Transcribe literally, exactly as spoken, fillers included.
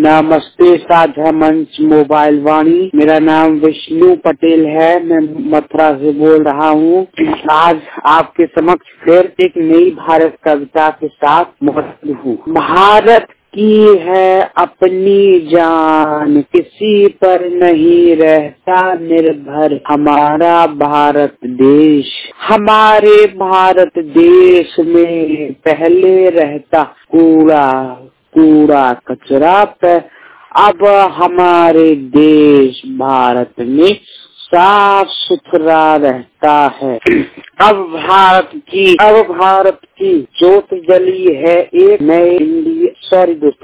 नमस्ते साझा मंच मोबाइल वाणी। मेरा नाम विष्णु पटेल है। मैं मथुरा से बोल रहा हूँ। आज आपके समक्ष फिर एक नई भारत कविता के साथ मौजूद हूँ। भारत की है अपनी जान, किसी पर नहीं रहता निर्भर हमारा भारत देश। हमारे भारत देश में पहले रहता कूड़ा कूड़ा कचरा पे, अब हमारे देश भारत में साफ सुथरा रहता है। अब भारत की अब भारत की ज्योत जली है एक नए इंडिया सॉरी दोस्तों